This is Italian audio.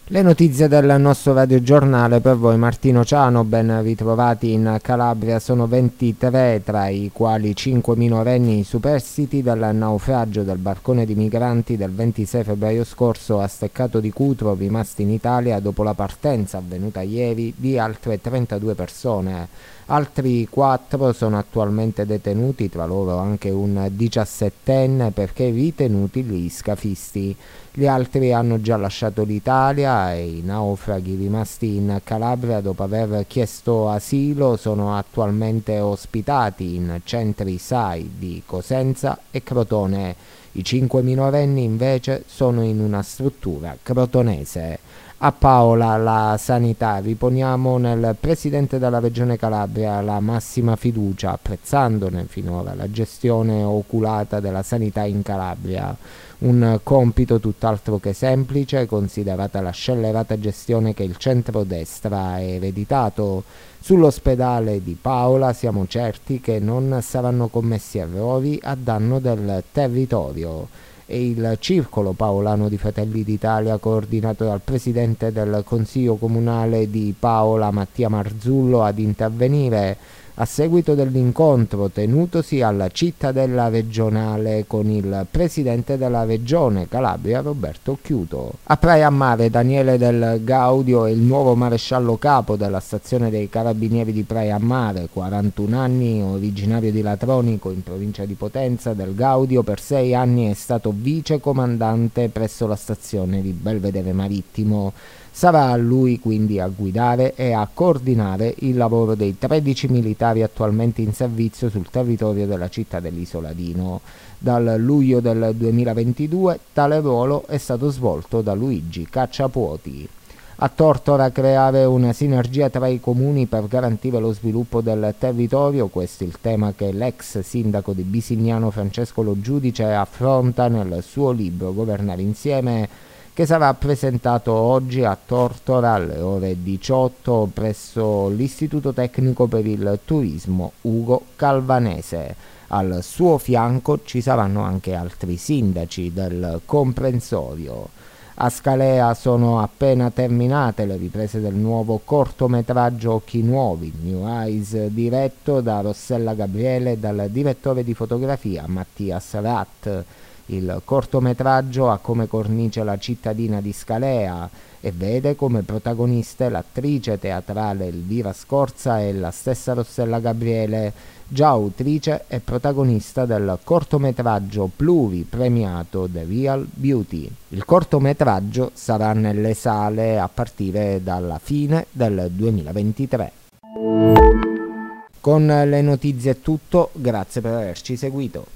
Le notizie del nostro radiogiornale per voi. Martino Ciano, ben ritrovati in Calabria. Sono 23, tra i quali 5 minorenni superstiti dal naufragio del barcone di migranti del 26 febbraio scorso a Steccato di Cutro, rimasti in Italia dopo la partenza avvenuta ieri di altre 32 persone. Altri 4 sono attualmente detenuti, tra loro anche un 17enne, perché ritenuti gli scafisti. Gli altri hanno già lasciato l'Italia e i naufraghi rimasti in Calabria dopo aver chiesto asilo sono attualmente ospitati in centri SAI di Cosenza e Crotone. I 5 minorenni invece sono in una struttura crotonese. A Paola la sanità. Riponiamo nel Presidente della Regione Calabria la massima fiducia, apprezzandone finora la gestione oculata della sanità in Calabria. Un compito tutt'altro che semplice, considerata la scellerata gestione che il centrodestra ha ereditato. Sull'ospedale di Paola siamo certi che non saranno commessi errori a danno del territorio. E il circolo paolano di Fratelli d'Italia, coordinato dal presidente del Consiglio Comunale di Paola Mattia Marzullo, ad intervenire a seguito dell'incontro tenutosi alla cittadella regionale con il presidente della regione Calabria Roberto Chiuto. A Praia a Mare Daniele Del Gaudio è il nuovo maresciallo capo della stazione dei carabinieri di Praia a Mare, 41 anni, originario di Latronico in provincia di Potenza. Del Gaudio per 6 anni è stato vice comandante presso la stazione di Belvedere Marittimo. Sarà lui quindi a guidare e a coordinare il lavoro dei 13 militari attualmente in servizio sul territorio della città dell'Isoladino. Dal luglio del 2022 tale ruolo è stato svolto da Luigi Cacciapuoti. A Tortora creare una sinergia tra i comuni per garantire lo sviluppo del territorio, questo è il tema che l'ex sindaco di Bisignano Francesco Lo Giudice affronta nel suo libro Governare insieme, che sarà presentato oggi a Tortora alle ore 18 presso l'Istituto Tecnico per il Turismo Ugo Calvanese. Al suo fianco ci saranno anche altri sindaci del comprensorio. A Scalea sono appena terminate le riprese del nuovo cortometraggio Occhi Nuovi, New Eyes, diretto da Rossella Gabriele e dal direttore di fotografia Mattias Ratt. Il cortometraggio ha come cornice la cittadina di Scalea e vede come protagoniste l'attrice teatrale Elvira Scorza e la stessa Rossella Gabriele, già autrice e protagonista del cortometraggio pluripremiato The Real Beauty. Il cortometraggio sarà nelle sale a partire dalla fine del 2023. Con le notizie è tutto, grazie per averci seguito.